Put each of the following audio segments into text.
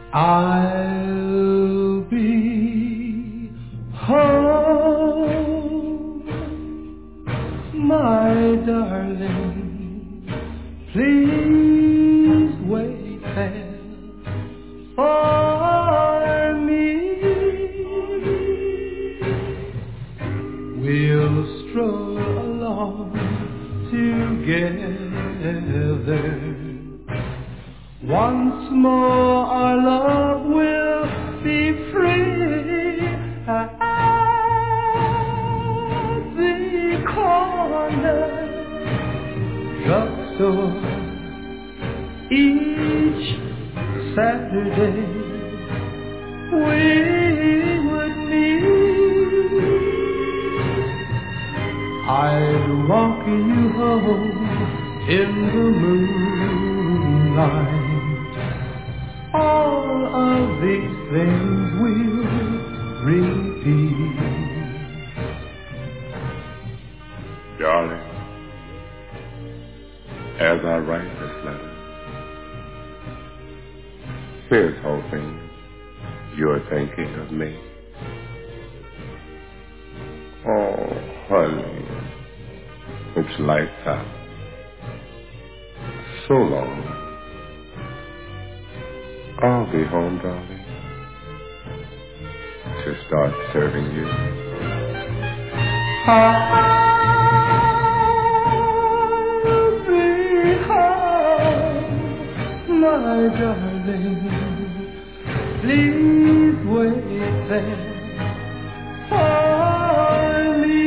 I'll be home, my darling. Please wait there for me. We'll stroll along together. Once more our love will be free at the corner drugstore each Saturday. We would meet. I'd walk you home in the moonlight. All of these things will repeat. Darling, as I write this letter, here's hoping you're thinking of me. Oh, honey, it's lifetime. So long. I'll be home, darling, to start serving you. I'll be home, my darling. Please wait there for me.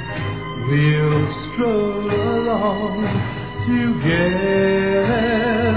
We'll stroll along together.